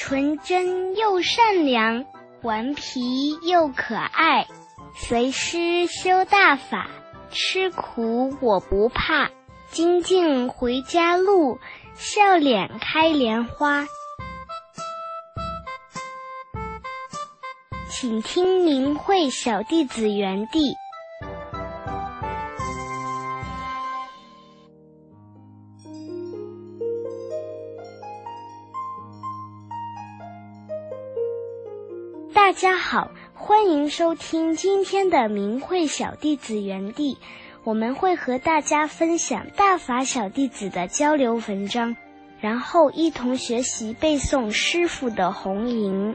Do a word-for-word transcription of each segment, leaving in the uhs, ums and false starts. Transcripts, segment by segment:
纯真又善良，顽皮又可爱。随师修大法，吃苦我不怕。精进回家路，笑脸开莲花。请听明慧小弟子园地。大家好，欢迎收听今天的明慧小弟子园地。我们会和大家分享大法小弟子的交流文章，然后一同学习背诵师父的弘吟。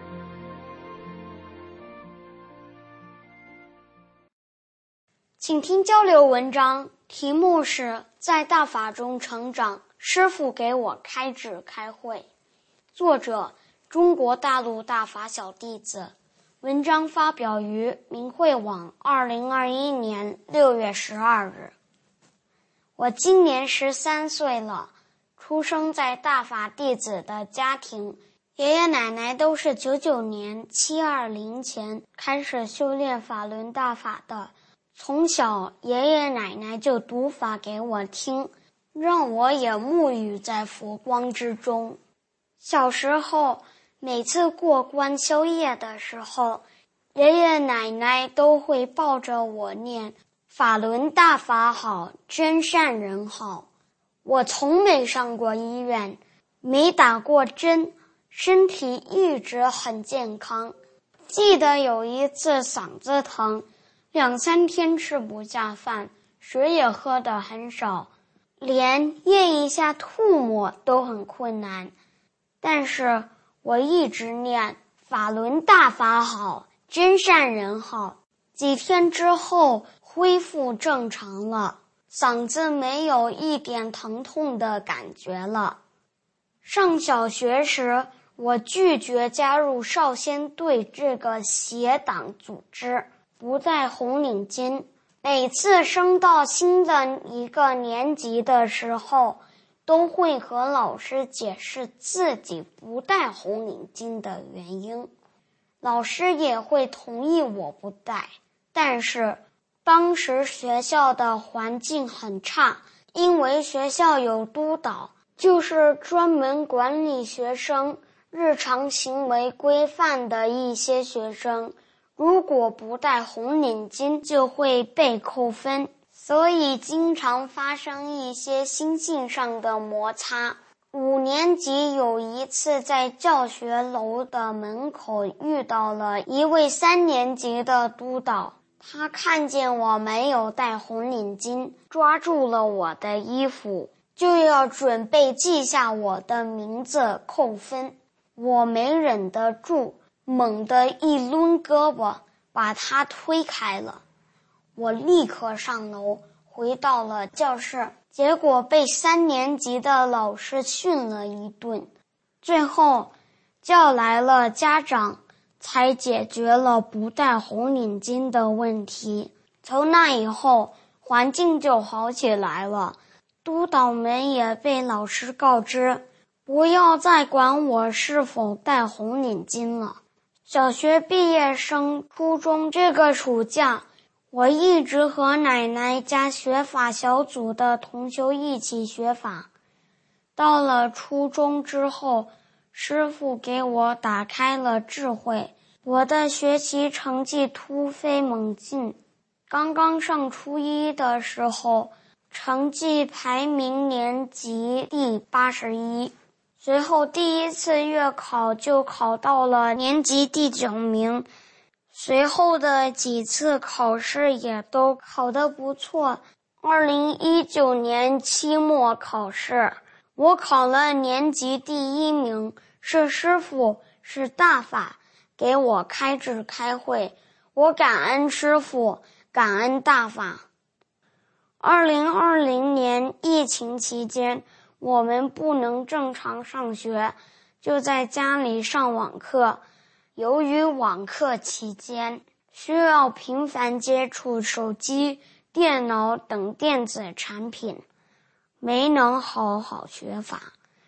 请听交流文章，题目是在大法中成长，师父给我开智开慧。作者中国大陆大法小弟子，文章发表于明慧网二零二一年六月十二日。我今年十三岁了，出生在大法弟子的家庭，爷爷奶奶都是九九年七二零前开始修炼法轮大法的。从小爷爷奶奶就读法给我听，让我也沐浴在佛光之中。小时候每次过关宵夜的时候，爷爷奶奶都会抱着我念法轮大法好，真善人好。我从没上过医院，没打过针，身体一直很健康。记得有一次嗓子疼，两三天吃不下饭，水也喝得很少，连咽一下吐沫都很困难。但是我一直念法轮大法好，真善人好。几天之后恢复正常了，嗓子没有一点疼痛的感觉了。上小学时，我拒绝加入少先队这个邪党组织，不戴红领巾。每次升到新的一个年级的时候，都会和老师解释自己不戴红领巾的原因，老师也会同意我不戴。但是当时学校的环境很差，因为学校有督导，就是专门管理学生日常行为规范的一些学生，如果不戴红领巾就会被扣分，所以经常发生一些心性上的摩擦。五年级有一次在教学楼的门口遇到了一位三年级的督导，他看见我没有戴红领巾，抓住了我的衣服，就要准备记下我的名字扣分。我没忍得住，猛地一抡胳膊，把他推开了。我立刻上楼，回到了教室，结果被三年级的老师训了一顿。最后叫来了家长，才解决了不戴红领巾的问题。从那以后，环境就好起来了。督导们也被老师告知，不要再管我是否戴红领巾了。小学毕业升初中这个暑假，我一直和奶奶加学法小组的同修一起学法。到了初中之后，师父给我打开了智慧，我的学习成绩突飞猛进。刚刚上初一的时候，成绩排名年级第八十一。随后第一次月考就考到了年级第九名，随后的几次考试也都考得不错。二零一九年期末考试，我考了年级第一名，是师父，是大法给我开智开慧，我感恩师父，感恩大法。二零二零年疫情期间，我们不能正常上学，就在家里上网课。由于网课期间需要频繁接触手机、电脑等电子产品，没能好好学法。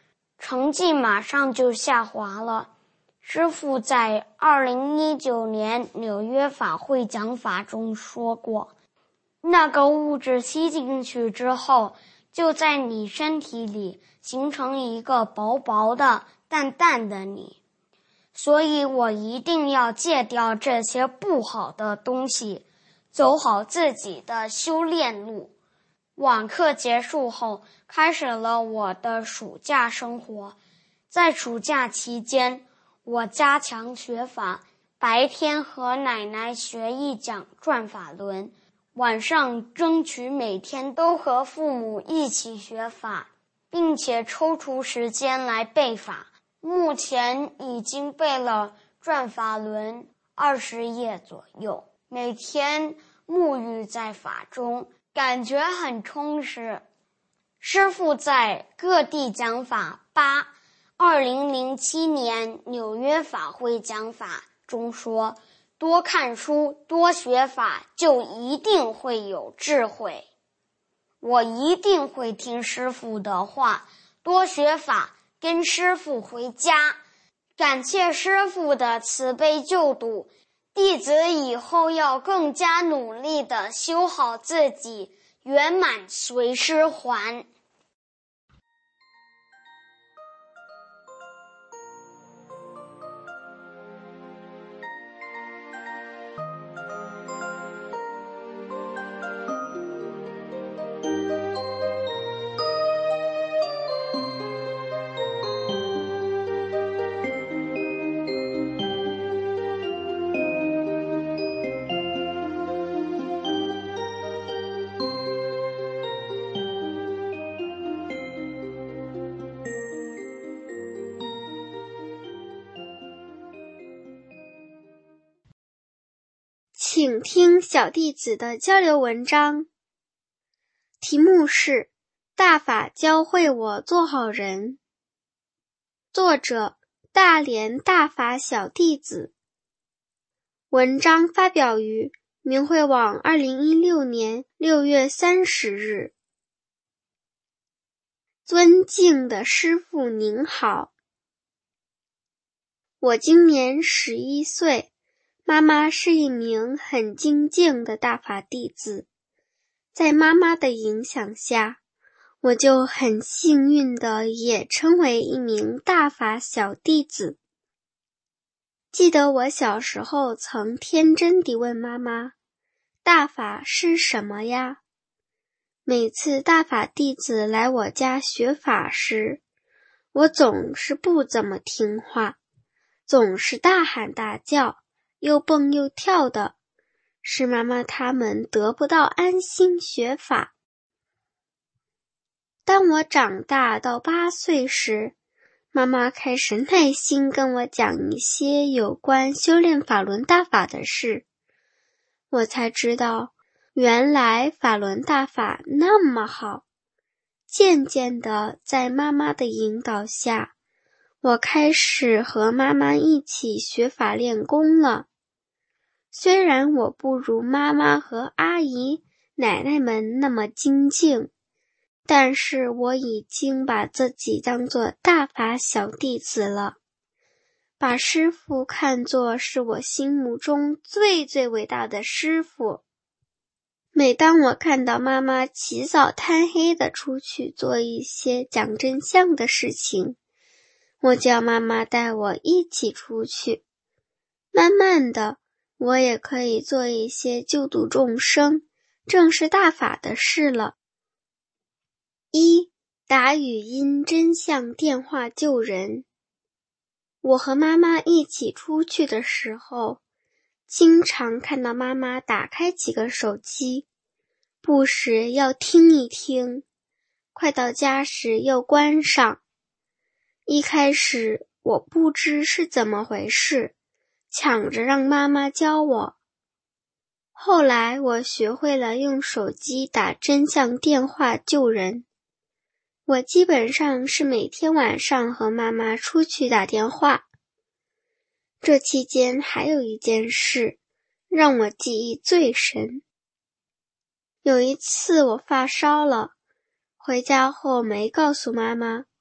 成绩马上就下滑了。师父在二零一九年纽约法会讲法中说过，那个物质吸进去之后，就在你身体里形成一个薄薄的、淡淡的你。所以我一定要戒掉这些不好的东西，走好自己的修炼路。网课结束后，开始了我的暑假生活。在暑假期间，我加强学法，白天和奶奶学一讲转法轮，晚上争取每天都和父母一起学法，并且抽出时间来背法。目前已经背了转法轮二十页左右，每天沐浴在法中，感觉很充实。师父在各地讲法八二零零七年纽约法会讲法中说，多看书多学法就一定会有智慧。我一定会听师父的话，多学法，跟师父回家。感谢师父的慈悲救度，弟子以后要更加努力地修好自己，圆满随师还。 请听小弟子的交流文章，题目是大法教会我做好人，作者大连大法小弟子。文章发表于明慧网二零一六年六月三十日。尊敬的师父您好，我今年十一岁，妈妈是一名很精进的大法弟子，在妈妈的影响下，我就很幸运地也成为一名大法小弟子。记得我小时候曾天真地问妈妈，大法是什么呀？每次大法弟子来我家学法时，我总是不怎么听话，总是大喊大叫，又蹦又跳的，使妈妈他们得不到安心学法。当我长大到八岁时，妈妈开始耐心跟我讲一些有关修炼法轮大法的事，我才知道原来法轮大法那么好。渐渐的，在妈妈的引导下，我开始和妈妈一起学法练功了。虽然我不如妈妈和阿姨、奶奶们那么精进，但是我已经把自己当作大法小弟子了，把师父看作是我心目中最最伟大的师父。每当我看到妈妈起早贪黑的出去做一些讲真相的事情，我叫妈妈带我一起出去。慢慢的，我也可以做一些救度众生、正视大法的事了。一、打语音真相电话救人。我和妈妈一起出去的时候，经常看到妈妈打开几个手机，不时要听一听，快到家时又关上。一开始我不知是怎么回事，抢着让妈妈教我。后来我学会了用手机打真相电话救人。我基本上是每天晚上和妈妈出去打电话。这期间还有一件事让我记忆最深。有一次我发烧了，回家后没告诉妈妈，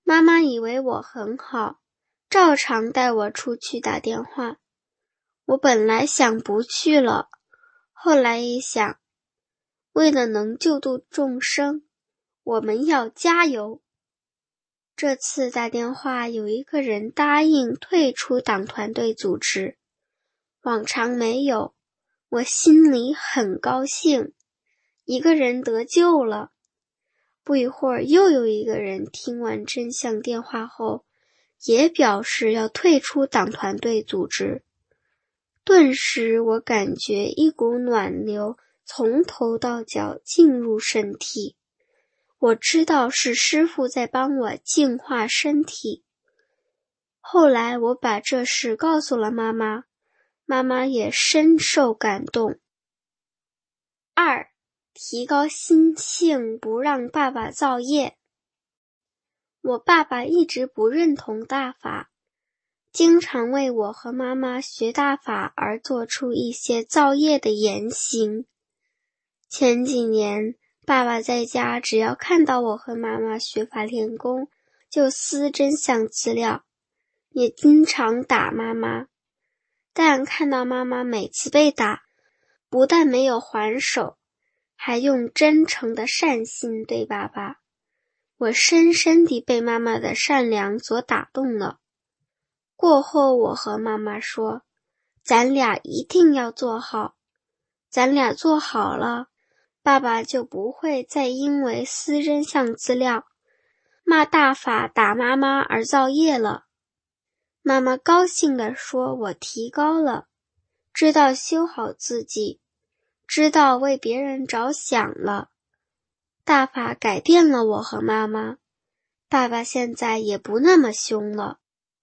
妈妈以为我很好，照常带我出去打电话。我本来想不去了，后来一想，为了能救度众生，我们要加油。这次打电话有一个人答应退出党团队组织，往常没有，我心里很高兴，一个人得救了。不一会儿又有一个人听完真相电话后，也表示要退出党团队组织。顿时我感觉一股暖流从头到脚进入身体，我知道是师父在帮我净化身体。后来我把这事告诉了妈妈，妈妈也深受感动。二，提高心性，不让爸爸造业。我爸爸一直不认同大法，经常为我和妈妈学大法而做出一些造业的言行。前几年，爸爸在家只要看到我和妈妈学法练功，就撕真相资料，也经常打妈妈。但看到妈妈每次被打，不但没有还手，还用真诚的善心对爸爸，我深深地被妈妈的善良所打动了。过后我和妈妈说，咱俩一定要做好，咱俩做好了，爸爸就不会再因为撕真相资料、骂大法打妈妈而造业了。妈妈高兴地说，我提高了，知道修好自己，知道为别人着想了。大法改变了我和妈妈，爸爸现在也不那么凶了。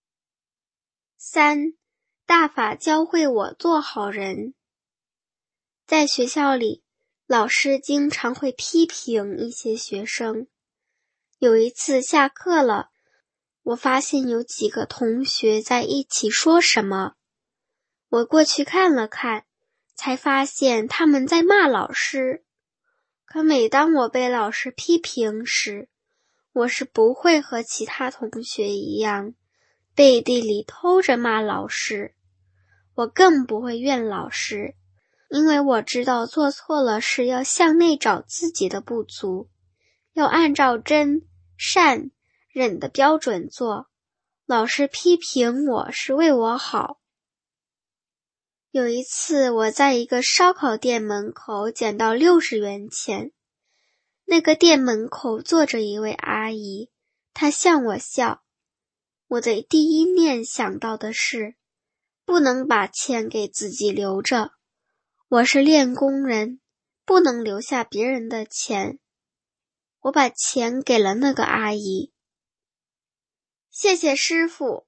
三，大法教会我做好人。在学校里，老师经常会批评一些学生。有一次下课了，我发现有几个同学在一起说什么。我过去看了看，才发现他们在骂老师。可每当我被老师批评时，我是不会和其他同学一样，背地里偷着骂老师。我更不会怨老师，因为我知道做错了事要向内找自己的不足，要按照真、善、忍的标准做。老师批评我是为我好。有一次我在一个烧烤店门口捡到六十元钱，那个店门口坐着一位阿姨，她向我笑。我的第一念想到的是，不能把钱给自己留着，我是练功人，不能留下别人的钱。我把钱给了那个阿姨。谢谢师父。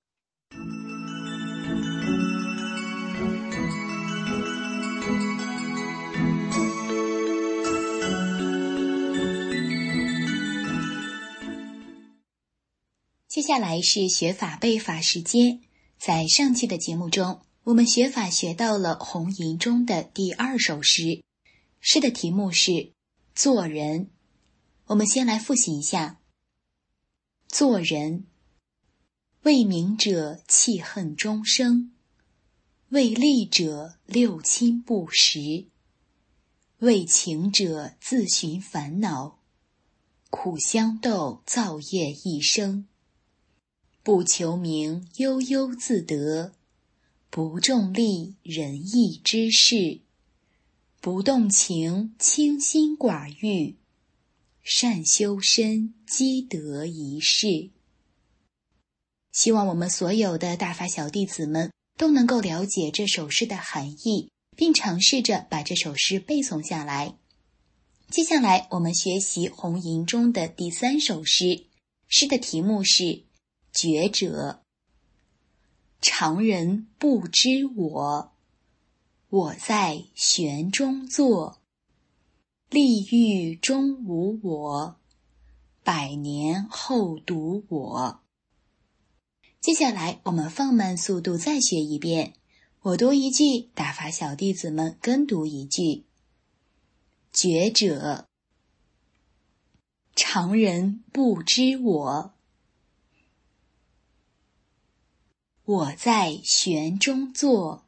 接下来是学法背法时间。在上期的节目中，我们学法学到了红吟中的第二首诗，诗的题目是做人。我们先来复习一下。做人，为民者弃恨终生，为利者六亲不识，为情者自寻烦恼，苦相斗造业一生。不求名悠悠自得，不重利仁义之事，不动情清心寡欲，善修身积德一世。希望我们所有的大法小弟子们都能够了解这首诗的含义，并尝试着把这首诗背诵下来。接下来我们学习红吟中的第三首诗，诗的题目是觉者。常人不知我，我在玄中坐，立欲中无我，百年后独我。接下来我们放慢速度再学一遍，我读一句，大法小弟子们跟读一句。觉者，常人不知我， 我在玄中坐，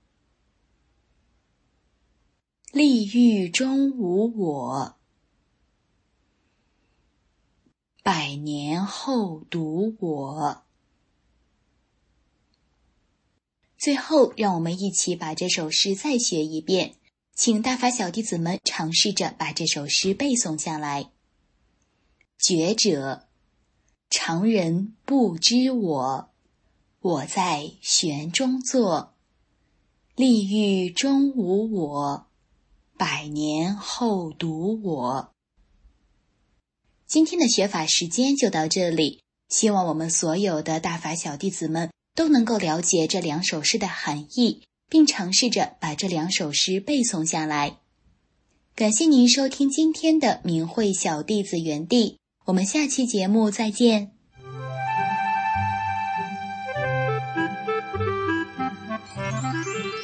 立狱中无我，百年后独我。最后，让我们一起把这首诗再学一遍，请大法小弟子们尝试着把这首诗背诵下来。觉者，常人不知我，我在玄中坐，立狱中无我，百年后独我。今天的学法时间就到这里，希望我们所有的大法小弟子们都能够了解这两首诗的含义，并尝试着把这两首诗背诵下来。感谢您收听今天的明慧小弟子园地，我们下期节目再见。 Thank you.